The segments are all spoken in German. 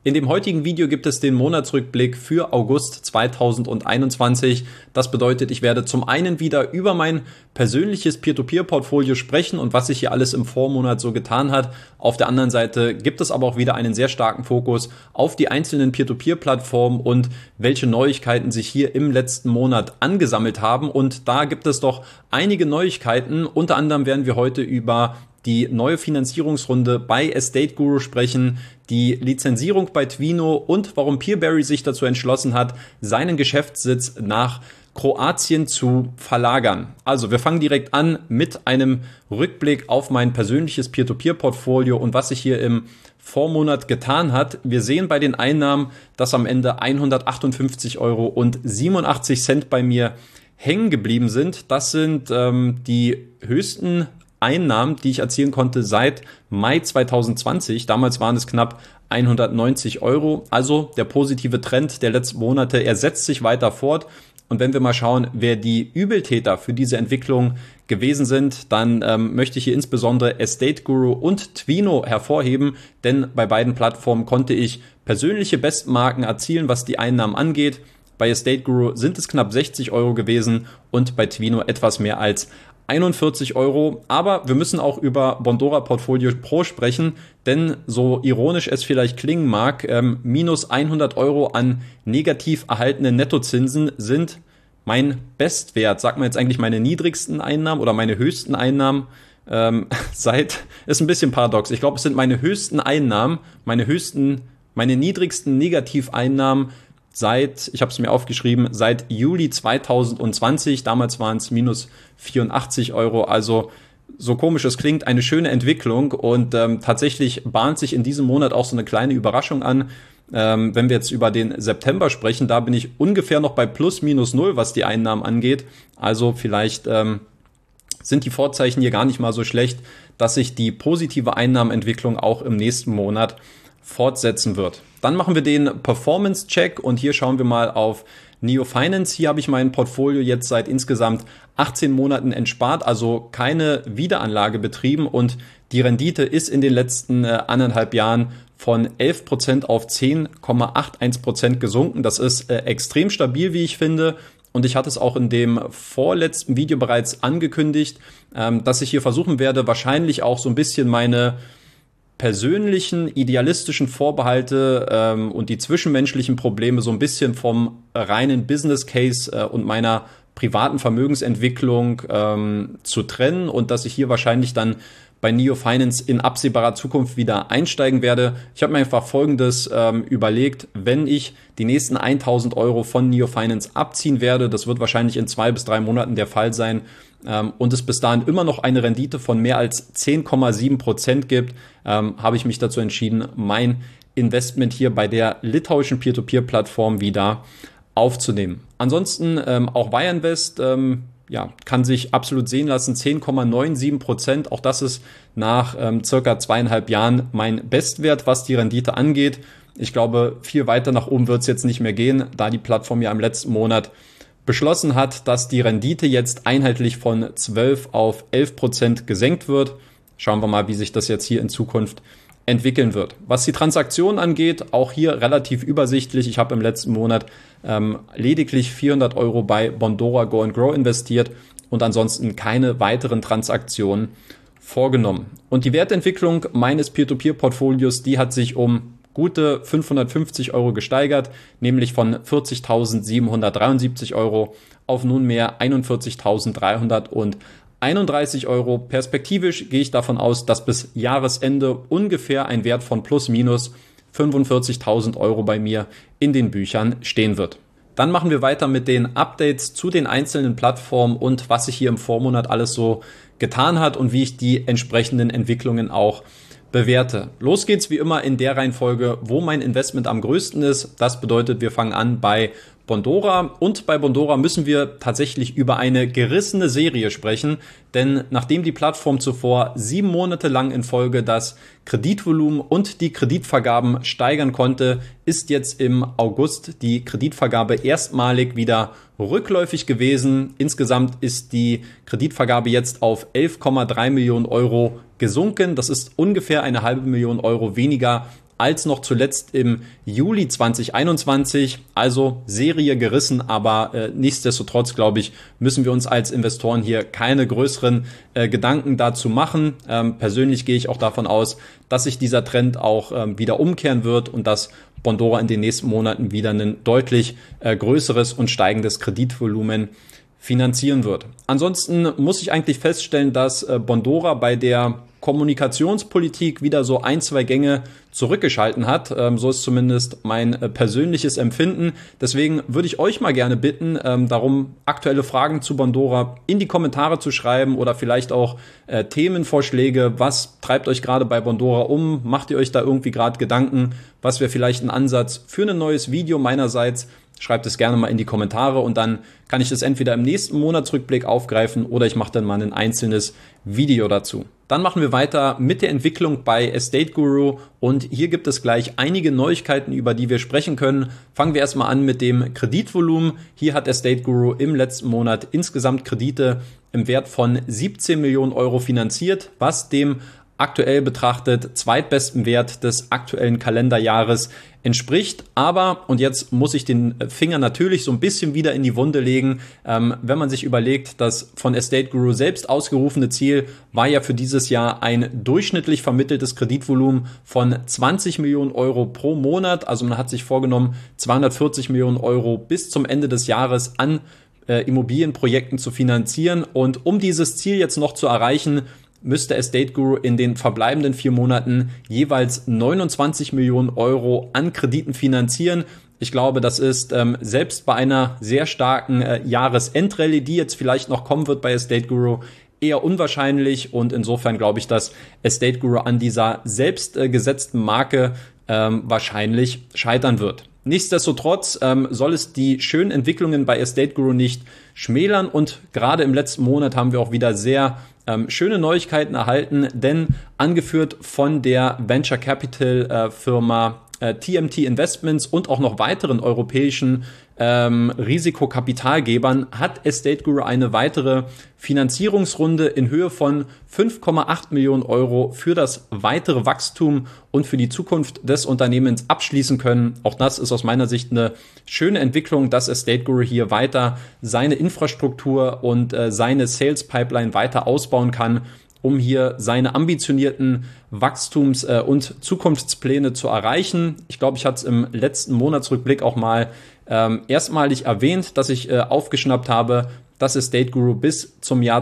In dem heutigen Video gibt es den Monatsrückblick für August 2021. Das bedeutet, ich werde zum einen wieder über mein persönliches Peer-to-Peer-Portfolio sprechen und was sich hier alles im Vormonat so getan hat. Auf der anderen Seite gibt es aber auch wieder einen sehr starken Fokus auf die einzelnen Peer-to-Peer-Plattformen und welche Neuigkeiten sich hier im letzten Monat angesammelt haben. Und da gibt es doch einige Neuigkeiten. Unter anderem werden wir heute über die neue Finanzierungsrunde bei Estate Guru sprechen, die Lizenzierung bei Twino und warum Peerberry sich dazu entschlossen hat, seinen Geschäftssitz nach Kroatien zu verlagern. Also wir fangen direkt an mit einem Rückblick auf mein persönliches Peer-to-Peer-Portfolio und was sich hier im Vormonat getan hat. Wir sehen bei den Einnahmen, dass am Ende 158,87 € bei mir hängen geblieben sind. Das sind die höchsten Einnahmen, die ich erzielen konnte seit Mai 2020. Damals waren es knapp 190 €. Also der positive Trend der letzten Monate, er setzt sich weiter fort. Und wenn wir mal schauen, wer die Übeltäter für diese Entwicklung gewesen sind, dann möchte ich hier insbesondere Estate Guru und Twino hervorheben, denn bei beiden Plattformen konnte ich persönliche Bestmarken erzielen, was die Einnahmen angeht. Bei Estate Guru sind es knapp 60 € gewesen und bei Twino etwas mehr als 41 €, aber wir müssen auch über Bondora Portfolio Pro sprechen, denn so ironisch es vielleicht klingen mag, minus 100 € an negativ erhaltenen Nettozinsen sind mein Bestwert. Sagt man jetzt eigentlich meine niedrigsten Einnahmen oder meine höchsten Einnahmen ist ein bisschen paradox. Ich glaube, es sind meine höchsten Einnahmen, meine niedrigsten Negativeinnahmen ich habe es mir aufgeschrieben, seit Juli 2020, damals waren es minus 84 €, also so komisch es klingt, eine schöne Entwicklung und tatsächlich bahnt sich in diesem Monat auch so eine kleine Überraschung an. Wenn wir jetzt über den September sprechen, da bin ich ungefähr noch bei plus minus null, was die Einnahmen angeht, also vielleicht sind die Vorzeichen hier gar nicht mal so schlecht, dass sich die positive Einnahmenentwicklung auch im nächsten Monat fortsetzen wird. Dann machen wir den Performance-Check und hier schauen wir mal auf Neo Finance. Hier habe ich mein Portfolio jetzt seit insgesamt 18 Monaten entspart, also keine Wiederanlage betrieben und die Rendite ist in den letzten 1,5 Jahren von 11% auf 10,81% gesunken. Das ist extrem stabil, wie ich finde. Und ich hatte es auch in dem vorletzten Video bereits angekündigt, dass ich hier versuchen werde, wahrscheinlich auch so ein bisschen meine persönlichen, idealistischen Vorbehalte und die zwischenmenschlichen Probleme so ein bisschen vom reinen Business Case und meiner privaten Vermögensentwicklung zu trennen und dass ich hier wahrscheinlich dann bei Neo Finance in absehbarer Zukunft wieder einsteigen werde. Ich habe mir einfach Folgendes überlegt, wenn ich die nächsten 1.000 € von Neo Finance abziehen werde, das wird wahrscheinlich in 2 bis 3 Monaten der Fall sein, und es bis dahin immer noch eine Rendite von mehr als 10,7% gibt, habe ich mich dazu entschieden, mein Investment hier bei der litauischen Peer-to-Peer-Plattform wieder aufzunehmen. Ansonsten auch Wireinvest kann sich absolut sehen lassen, 10,97%. Auch das ist nach circa 2,5 Jahren mein Bestwert, was die Rendite angeht. Ich glaube, viel weiter nach oben wird es jetzt nicht mehr gehen, da die Plattform ja im letzten Monat beschlossen hat, dass die Rendite jetzt einheitlich von 12 auf 11% gesenkt wird. Schauen wir mal, wie sich das jetzt hier in Zukunft entwickeln wird. Was die Transaktionen angeht, auch hier relativ übersichtlich. Ich habe im letzten Monat lediglich 400 € bei Bondora Go and Grow investiert und ansonsten keine weiteren Transaktionen vorgenommen. Und die Wertentwicklung meines Peer-to-Peer-Portfolios, die hat sich um gute 550 € gesteigert, nämlich von 40.773 € auf nunmehr 41.331 €. Perspektivisch gehe ich davon aus, dass bis Jahresende ungefähr ein Wert von plus minus 45.000 € bei mir in den Büchern stehen wird. Dann machen wir weiter mit den Updates zu den einzelnen Plattformen und was sich hier im Vormonat alles so getan hat und wie ich die entsprechenden Entwicklungen auch bewerte. Los geht's wie immer in der Reihenfolge, wo mein Investment am größten ist. Das bedeutet, wir fangen an bei Bondora und bei Bondora müssen wir tatsächlich über eine gerissene Serie sprechen, denn nachdem die Plattform zuvor 7 Monate lang in Folge das Kreditvolumen und die Kreditvergaben steigern konnte, ist jetzt im August die Kreditvergabe erstmalig wieder rückläufig gewesen. Insgesamt ist die Kreditvergabe jetzt auf 11,3 Millionen € gesunken. Das ist ungefähr 500.000 € weniger als noch zuletzt im Juli 2021. Also Serie gerissen, aber nichtsdestotrotz, glaube ich, müssen wir uns als Investoren hier keine größeren Gedanken dazu machen. Persönlich gehe ich auch davon aus, dass sich dieser Trend auch wieder umkehren wird und dass Bondora in den nächsten Monaten wieder ein deutlich größeres und steigendes Kreditvolumen finanzieren wird. Ansonsten muss ich eigentlich feststellen, dass Bondora bei der Kommunikationspolitik wieder so ein, zwei Gänge zurückgeschalten hat. So ist zumindest mein persönliches Empfinden. Deswegen würde ich euch mal gerne bitten, darum aktuelle Fragen zu Bondora in die Kommentare zu schreiben oder vielleicht auch Themenvorschläge. Was treibt euch gerade bei Bondora um? Macht ihr euch da irgendwie gerade Gedanken? Was wäre vielleicht ein Ansatz für ein neues Video meinerseits? Schreibt es gerne mal in die Kommentare und dann kann ich das entweder im nächsten Monatsrückblick aufgreifen oder ich mache dann mal ein einzelnes Video dazu. Dann machen wir weiter mit der Entwicklung bei Estate Guru und hier gibt es gleich einige Neuigkeiten, über die wir sprechen können. Fangen wir erstmal an mit dem Kreditvolumen. Hier hat Estate Guru im letzten Monat insgesamt Kredite im Wert von 17 Millionen Euro finanziert, was dem aktuell betrachtet zweitbesten Wert des aktuellen Kalenderjahres entspricht. Aber, und jetzt muss ich den Finger natürlich so ein bisschen wieder in die Wunde legen, wenn man sich überlegt, das von Estate Guru selbst ausgerufene Ziel war ja für dieses Jahr ein durchschnittlich vermitteltes Kreditvolumen von 20 Millionen Euro pro Monat. Also man hat sich vorgenommen, 240 Millionen Euro bis zum Ende des Jahres an Immobilienprojekten zu finanzieren. Und um dieses Ziel jetzt noch zu erreichen, müsste Estate Guru in den verbleibenden 4 Monaten jeweils 29 Millionen Euro an Krediten finanzieren. Ich glaube, das ist selbst bei einer sehr starken Jahresendrallye, die jetzt vielleicht noch kommen wird bei Estate Guru, eher unwahrscheinlich. Und insofern glaube ich, dass Estate Guru an dieser selbst gesetzten Marke wahrscheinlich scheitern wird. Nichtsdestotrotz soll es die schönen Entwicklungen bei Estate Guru nicht schmälern und gerade im letzten Monat haben wir auch wieder sehr schöne Neuigkeiten erhalten, denn angeführt von der Venture Capital Firma TMT Investments und auch noch weiteren europäischen Risikokapitalgebern hat Estate Guru eine weitere Finanzierungsrunde in Höhe von 5,8 Millionen Euro für das weitere Wachstum und für die Zukunft des Unternehmens abschließen können. Auch das ist aus meiner Sicht eine schöne Entwicklung, dass Estate Guru hier weiter seine Infrastruktur und seine Sales Pipeline weiter ausbauen kann, um hier seine ambitionierten Wachstums- und Zukunftspläne zu erreichen. Ich glaube, ich hatte es im letzten Monatsrückblick auch mal erstmalig erwähnt, dass ich aufgeschnappt habe, dass Estate Guru bis zum Jahr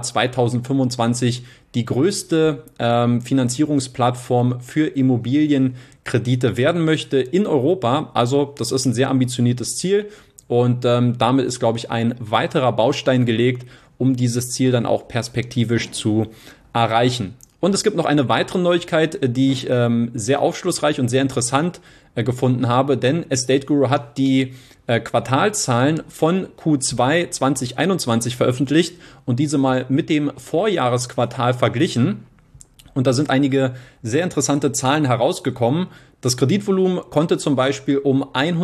2025 die größte Finanzierungsplattform für Immobilienkredite werden möchte in Europa. Also das ist ein sehr ambitioniertes Ziel und damit ist, glaube ich, ein weiterer Baustein gelegt, um dieses Ziel dann auch perspektivisch zu erreichen. Und es gibt noch eine weitere Neuigkeit, die ich sehr aufschlussreich und sehr interessant gefunden habe, denn Estate Guru hat die Quartalzahlen von Q2 2021 veröffentlicht und diese mal mit dem Vorjahresquartal verglichen. Und da sind einige sehr interessante Zahlen herausgekommen. Das Kreditvolumen konnte zum Beispiel um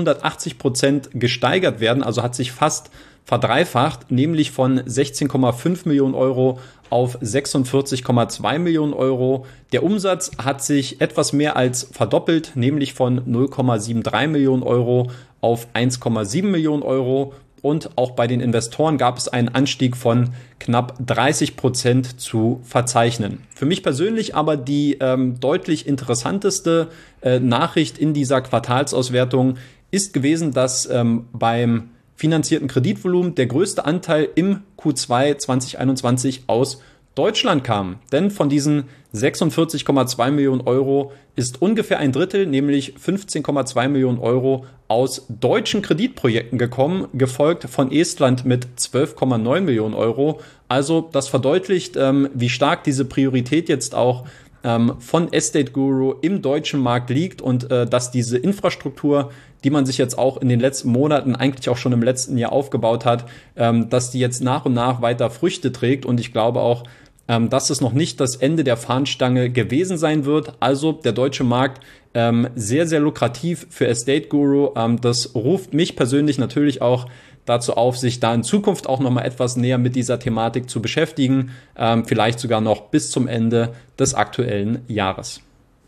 180% gesteigert werden, also hat sich fast verdreifacht, nämlich von 16,5 Millionen Euro auf 46,2 Millionen Euro. Der Umsatz hat sich etwas mehr als verdoppelt, nämlich von 0,73 Millionen Euro auf 1,7 Millionen Euro. Und auch bei den Investoren gab es einen Anstieg von knapp 30% zu verzeichnen. Für mich persönlich aber die deutlich interessanteste Nachricht in dieser Quartalsauswertung ist gewesen, dass beim finanzierten Kreditvolumen der größte Anteil im Q2 2021 aus Deutschland kam. Denn von diesen 46,2 Millionen Euro ist ungefähr ein Drittel, nämlich 15,2 Millionen Euro aus deutschen Kreditprojekten gekommen, gefolgt von Estland mit 12,9 Millionen Euro. Also das verdeutlicht, wie stark diese Priorität jetzt auch von Estate Guru im deutschen Markt liegt und dass diese Infrastruktur, die man sich jetzt auch in den letzten Monaten, eigentlich auch schon im letzten Jahr aufgebaut hat, dass die jetzt nach und nach weiter Früchte trägt. Und ich glaube auch, dass es noch nicht das Ende der Fahnenstange gewesen sein wird. Also der deutsche Markt sehr, sehr lukrativ für Estate Guru. Das ruft mich persönlich natürlich auch dazu auf, sich da in Zukunft auch nochmal etwas näher mit dieser Thematik zu beschäftigen, vielleicht sogar noch bis zum Ende des aktuellen Jahres.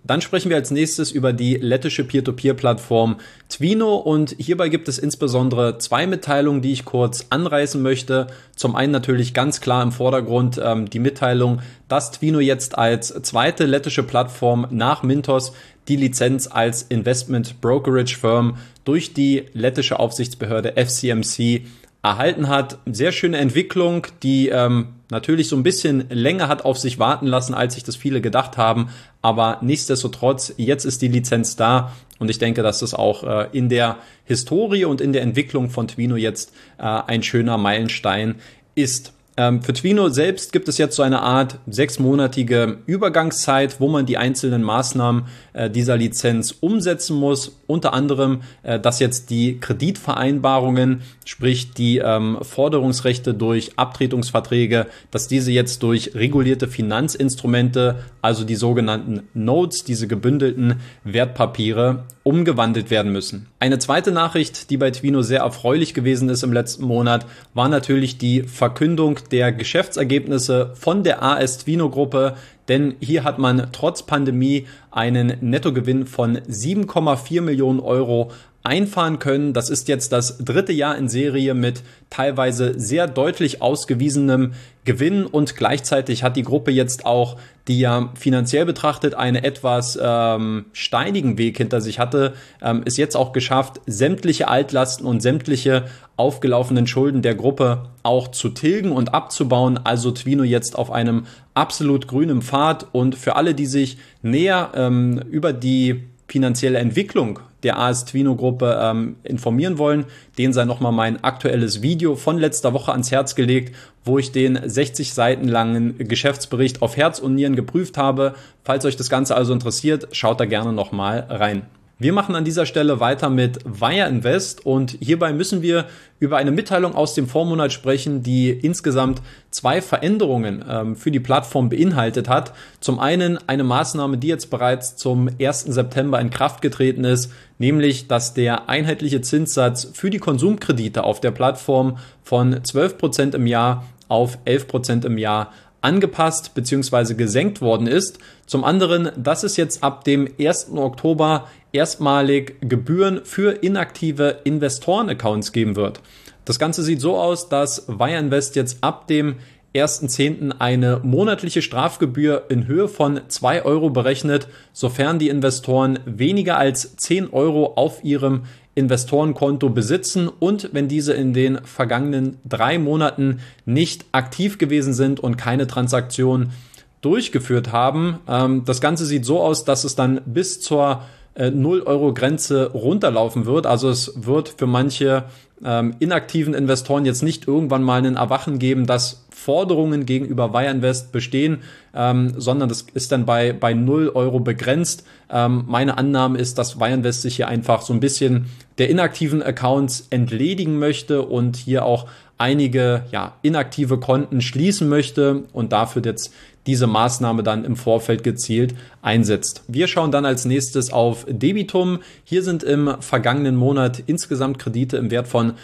Dann sprechen wir als nächstes über die lettische Peer-to-Peer-Plattform Twino und hierbei gibt es insbesondere zwei Mitteilungen, die ich kurz anreißen möchte. Zum einen natürlich ganz klar im Vordergrund die Mitteilung, dass Twino jetzt als zweite lettische Plattform nach Mintos die Lizenz als Investment Brokerage Firm durch die lettische Aufsichtsbehörde FCMC erhalten hat. Sehr schöne Entwicklung, die natürlich so ein bisschen länger hat auf sich warten lassen, als sich das viele gedacht haben. Aber nichtsdestotrotz, jetzt ist die Lizenz da und ich denke, dass das auch in der Historie und in der Entwicklung von Twino jetzt ein schöner Meilenstein ist. Für Twino selbst gibt es jetzt so eine Art 6-monatige Übergangszeit, wo man die einzelnen Maßnahmen dieser Lizenz umsetzen muss. Unter anderem, dass jetzt die Kreditvereinbarungen, sprich die Forderungsrechte durch Abtretungsverträge, dass diese jetzt durch regulierte Finanzinstrumente, also die sogenannten Notes, diese gebündelten Wertpapiere, umgewandelt werden müssen. Eine zweite Nachricht, die bei Twino sehr erfreulich gewesen ist im letzten Monat, war natürlich die Verkündung der Geschäftsergebnisse von der AS Twino Gruppe, denn hier hat man trotz Pandemie einen Nettogewinn von 7,4 Millionen Euro einfahren können. Das ist jetzt das dritte Jahr in Serie mit teilweise sehr deutlich ausgewiesenem Gewinn und gleichzeitig hat die Gruppe jetzt auch, die ja finanziell betrachtet einen etwas steinigen Weg hinter sich hatte, es jetzt auch geschafft, sämtliche Altlasten und sämtliche aufgelaufenen Schulden der Gruppe auch zu tilgen und abzubauen. Also Twino jetzt auf einem absolut grünen Pfad und für alle, die sich näher über die finanzielle Entwicklung der AS Twino Gruppe informieren wollen, denen sei nochmal mein aktuelles Video von letzter Woche ans Herz gelegt, wo ich den 60 Seiten langen Geschäftsbericht auf Herz und Nieren geprüft habe. Falls euch das Ganze also interessiert, schaut da gerne nochmal rein. Wir machen an dieser Stelle weiter mit Wire Invest und hierbei müssen wir über eine Mitteilung aus dem Vormonat sprechen, die insgesamt zwei Veränderungen für die Plattform beinhaltet hat. Zum einen eine Maßnahme, die jetzt bereits zum 1. September in Kraft getreten ist, nämlich dass der einheitliche Zinssatz für die Konsumkredite auf der Plattform von 12% im Jahr auf 11% im Jahr angepasst bzw. gesenkt worden ist. Zum anderen, dass es jetzt ab dem 1. Oktober erstmalig Gebühren für inaktive Investoren-Accounts geben wird. Das Ganze sieht so aus, dass Wire Invest jetzt ab dem 1.10. eine monatliche Strafgebühr in Höhe von 2 Euro berechnet, sofern die Investoren weniger als 10 Euro auf ihrem Investorenkonto besitzen und wenn diese in den vergangenen 3 Monaten nicht aktiv gewesen sind und keine Transaktion durchgeführt haben. Das Ganze sieht so aus, dass es dann bis zur 0-Euro-Grenze runterlaufen wird. Also es wird für manche inaktiven Investoren jetzt nicht irgendwann mal ein Erwachen geben, dass Forderungen gegenüber Wire Invest bestehen, sondern das ist dann bei 0 Euro begrenzt. Meine Annahme ist, dass Wire Invest sich hier einfach so ein bisschen der inaktiven Accounts entledigen möchte und hier auch einige inaktive Konten schließen möchte und dafür jetzt diese Maßnahme dann im Vorfeld gezielt einsetzt. Wir schauen dann als nächstes auf Debitum. Hier sind im vergangenen Monat insgesamt Kredite im Wert von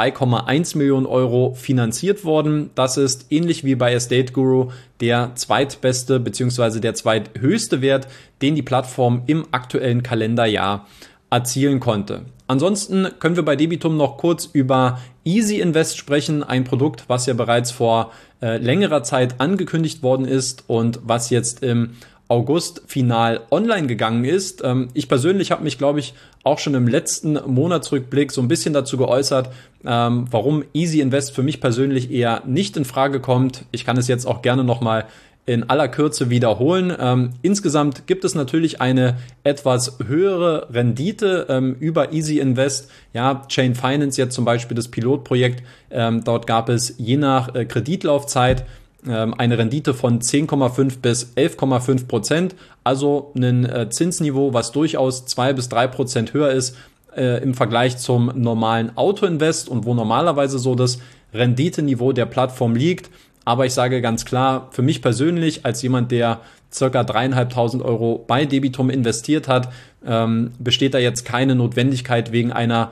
2,1 Millionen Euro finanziert worden. Das ist ähnlich wie bei Estate Guru der zweitbeste bzw. der zweithöchste Wert, den die Plattform im aktuellen Kalenderjahr erzielen konnte. Ansonsten können wir bei Debitum noch kurz über Easy Invest sprechen, ein Produkt, was ja bereits vor längerer Zeit angekündigt worden ist und was jetzt im August final online gegangen ist. Ich persönlich habe mich, glaube ich, auch schon im letzten Monatsrückblick so ein bisschen dazu geäußert, warum Easy Invest für mich persönlich eher nicht in Frage kommt. Ich kann es jetzt auch gerne nochmal in aller Kürze wiederholen. Insgesamt gibt es natürlich eine etwas höhere Rendite über Easy Invest. Ja, Chain Finance jetzt zum Beispiel das Pilotprojekt. Dort gab es je nach Kreditlaufzeit eine Rendite von 10,5 bis 11,5%. Also ein Zinsniveau, was durchaus 2 bis 3% höher ist im Vergleich zum normalen Auto-Invest und wo normalerweise so das Renditeniveau der Plattform liegt. Aber ich sage ganz klar, für mich persönlich als jemand, der circa 3.500 Euro bei Debitum investiert hat, besteht da jetzt keine Notwendigkeit, wegen einer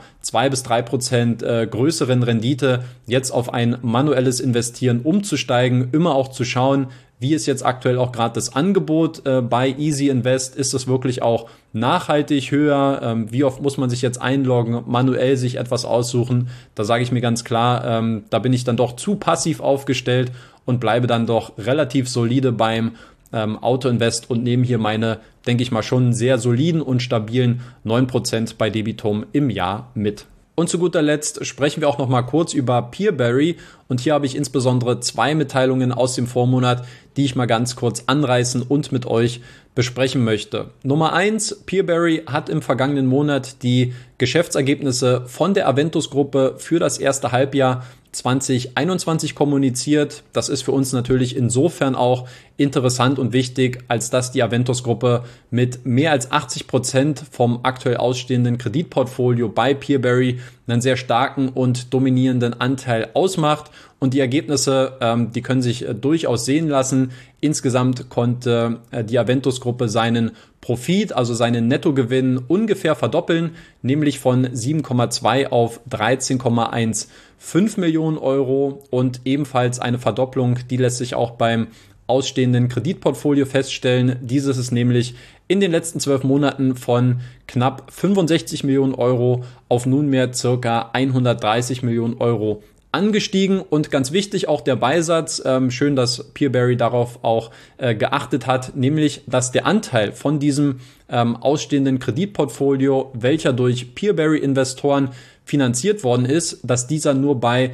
2-3% größeren Rendite jetzt auf ein manuelles Investieren umzusteigen. Immer auch zu schauen, wie ist jetzt aktuell auch gerade das Angebot bei Easy Invest? Ist es wirklich auch nachhaltig höher? Wie oft muss man sich jetzt einloggen, manuell sich etwas aussuchen? Da sage ich mir ganz klar, da bin ich dann doch zu passiv aufgestellt und bleibe dann doch relativ solide beim Auto-Invest und nehme hier meine, denke ich mal, schon sehr soliden und stabilen 9% bei Debitum im Jahr mit. Und zu guter Letzt sprechen wir auch noch mal kurz über Peerberry. Und hier habe ich insbesondere 2 Mitteilungen aus dem Vormonat, die ich mal ganz kurz anreißen und mit euch besprechen möchte. Nummer 1, Peerberry hat im vergangenen Monat die Geschäftsergebnisse von der Aventus-Gruppe für das erste Halbjahr 2021 kommuniziert. Das ist für uns natürlich insofern auch interessant und wichtig, als dass die Aventus-Gruppe mit mehr als 80% vom aktuell ausstehenden Kreditportfolio bei Peerberry einen sehr starken und dominierenden Anteil ausmacht. Und die Ergebnisse, die können sich durchaus sehen lassen. Insgesamt konnte die Aventus-Gruppe seinen Profit, also seinen Nettogewinn, ungefähr verdoppeln, nämlich von 7,2 auf 13,15 Millionen Euro. Und ebenfalls eine Verdopplung, die lässt sich auch beim ausstehenden Kreditportfolio feststellen. Dieses ist nämlich in den letzten 12 Monaten von knapp 65 Millionen Euro auf nunmehr circa 130 Millionen Euro angestiegen. Und ganz wichtig auch der Beisatz, schön, dass Peerberry darauf auch geachtet hat, nämlich, dass der Anteil von diesem ausstehenden Kreditportfolio, welcher durch Peerberry-Investoren finanziert worden ist, dass dieser nur bei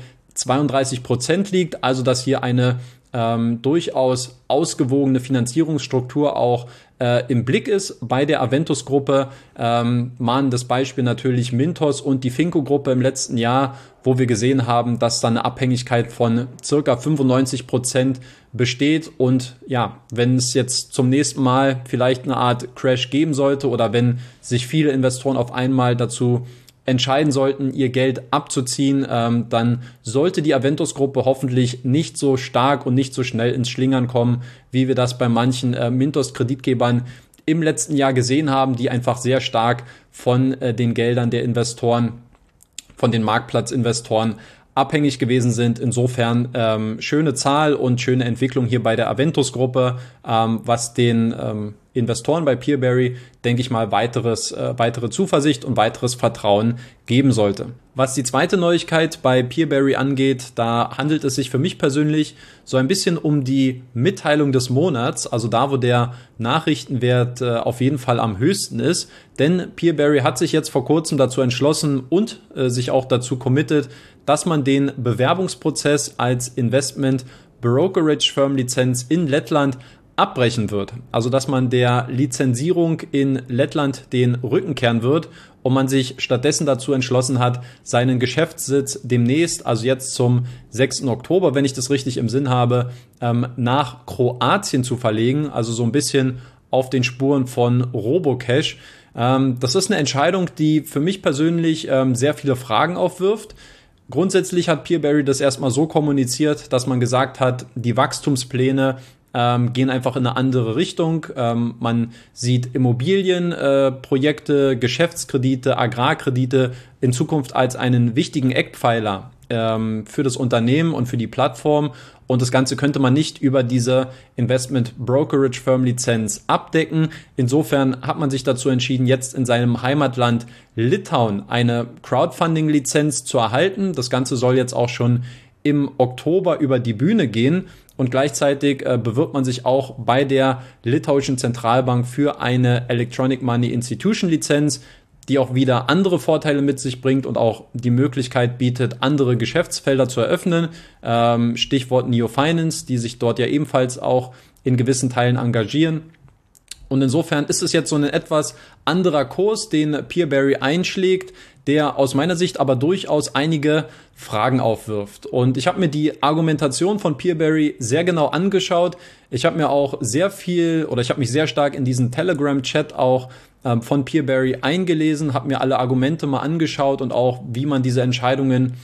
32% liegt, also dass hier eine durchaus ausgewogene Finanzierungsstruktur auch im Blick ist bei der Aventus-Gruppe. Das Beispiel natürlich Mintos und die Finco-Gruppe im letzten Jahr, wo wir gesehen haben, dass da eine Abhängigkeit von circa 95% besteht. Und ja, wenn es jetzt zum nächsten Mal vielleicht eine Art Crash geben sollte oder wenn sich viele Investoren auf einmal dazu entscheiden sollten, ihr Geld abzuziehen, dann sollte die Aventus-Gruppe hoffentlich nicht so stark und nicht so schnell ins Schlingern kommen, wie wir das bei manchen Mintos-Kreditgebern im letzten Jahr gesehen haben, die einfach sehr stark von den Geldern der Investoren, von den Marktplatzinvestoren abhängig gewesen sind. Insofern schöne Zahl und schöne Entwicklung hier bei der Aventus-Gruppe, was den Investoren bei Peerberry, denke ich mal, weitere Zuversicht und weiteres Vertrauen geben sollte. Was die zweite Neuigkeit bei Peerberry angeht, da handelt es sich für mich persönlich so ein bisschen um die Mitteilung des Monats, also da, wo der Nachrichtenwert auf jeden Fall am höchsten ist. Denn Peerberry hat sich jetzt vor kurzem dazu entschlossen und sich auch dazu committed, dass man den Bewerbungsprozess als Investment Brokerage Firm Lizenz in Lettland abbrechen wird. Also dass man der Lizenzierung in Lettland den Rücken kehren wird und man sich stattdessen dazu entschlossen hat, seinen Geschäftssitz demnächst, also jetzt zum 6. Oktober, wenn ich das richtig im Sinn habe, nach Kroatien zu verlegen, also so ein bisschen auf den Spuren von Robocash. Das ist eine Entscheidung, die für mich persönlich sehr viele Fragen aufwirft. Grundsätzlich hat Peerberry das erstmal so kommuniziert, dass man gesagt hat, die Wachstumspläne gehen einfach in eine andere Richtung. Man sieht Immobilienprojekte, Geschäftskredite, Agrarkredite in Zukunft als einen wichtigen Eckpfeiler für das Unternehmen und für die Plattform. Und das Ganze könnte man nicht über diese Investment Brokerage Firm Lizenz abdecken. Insofern hat man sich dazu entschieden, jetzt in seinem Heimatland Litauen eine Crowdfunding Lizenz zu erhalten. Das Ganze soll jetzt auch schon im Oktober über die Bühne gehen. Und gleichzeitig bewirbt man sich auch bei der litauischen Zentralbank für eine Electronic Money Institution Lizenz, die auch wieder andere Vorteile mit sich bringt und auch die Möglichkeit bietet, andere Geschäftsfelder zu eröffnen. Stichwort Neo Finance, die sich dort ja ebenfalls auch in gewissen Teilen engagieren. Und insofern ist es jetzt so ein etwas anderer Kurs, den Peerberry einschlägt, der aus meiner Sicht aber durchaus einige Fragen aufwirft. Und ich habe mir die Argumentation von Peerberry sehr genau angeschaut. Ich habe mich sehr stark in diesen Telegram-Chat auch von Peerberry eingelesen, habe mir alle Argumente mal angeschaut und auch, wie man diese Entscheidungen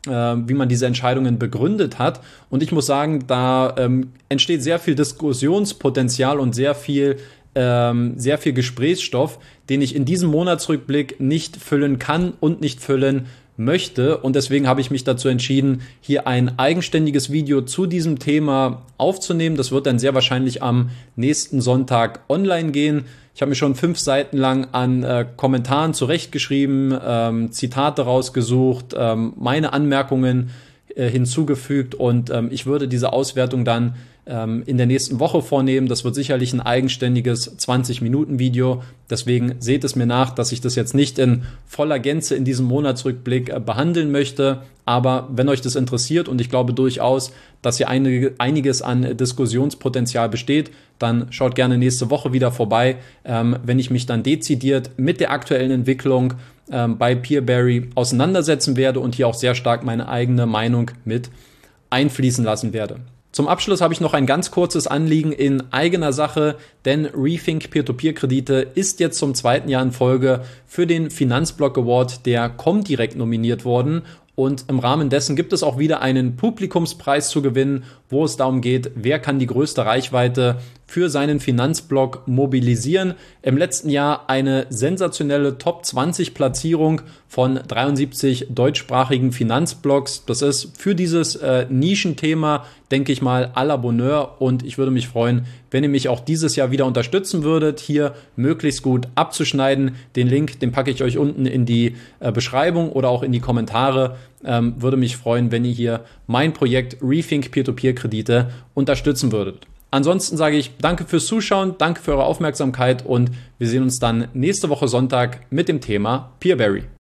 wie man diese Entscheidungen begründet hat. Und ich muss sagen, da entsteht sehr viel Diskussionspotenzial und sehr viel Gesprächsstoff, den ich in diesem Monatsrückblick nicht füllen kann und nicht füllen möchte. Und deswegen habe ich mich dazu entschieden, hier ein eigenständiges Video zu diesem Thema aufzunehmen. Das wird dann sehr wahrscheinlich am nächsten Sonntag online gehen. Ich habe mir schon 5 Seiten lang an Kommentaren zurechtgeschrieben, Zitate rausgesucht, meine Anmerkungen hinzugefügt und ich würde diese Auswertung dann in der nächsten Woche vornehmen. Das wird sicherlich ein eigenständiges 20-Minuten-Video. Deswegen seht es mir nach, dass ich das jetzt nicht in voller Gänze in diesem Monatsrückblick behandeln möchte. Aber wenn euch das interessiert und ich glaube durchaus, dass hier einiges an Diskussionspotenzial besteht, dann schaut gerne nächste Woche wieder vorbei, wenn ich mich dann dezidiert mit der aktuellen Entwicklung bei Peerberry auseinandersetzen werde und hier auch sehr stark meine eigene Meinung mit einfließen lassen werde. Zum Abschluss habe ich noch ein ganz kurzes Anliegen in eigener Sache, denn Rethink Peer-to-Peer-Kredite ist jetzt zum 2. Jahr in Folge für den Finanzblock Award der Comdirect nominiert worden. Und im Rahmen dessen gibt es auch wieder einen Publikumspreis zu gewinnen, wo es darum geht, wer kann die größte Reichweite für seinen Finanzblog mobilisieren. Im letzten Jahr eine sensationelle Top-20-Platzierung von 73 deutschsprachigen Finanzblogs. Das ist für dieses Nischenthema, denke ich mal, à la Bonheur. Und ich würde mich freuen, wenn ihr mich auch dieses Jahr wieder unterstützen würdet, hier möglichst gut abzuschneiden. Den Link, den packe ich euch unten in die Beschreibung oder auch in die Kommentare. Würde mich freuen, wenn ihr hier mein Projekt Rethink Peer-to-Peer-Kredite unterstützen würdet. Ansonsten sage ich danke fürs Zuschauen, danke für eure Aufmerksamkeit und wir sehen uns dann nächste Woche Sonntag mit dem Thema Peerberry.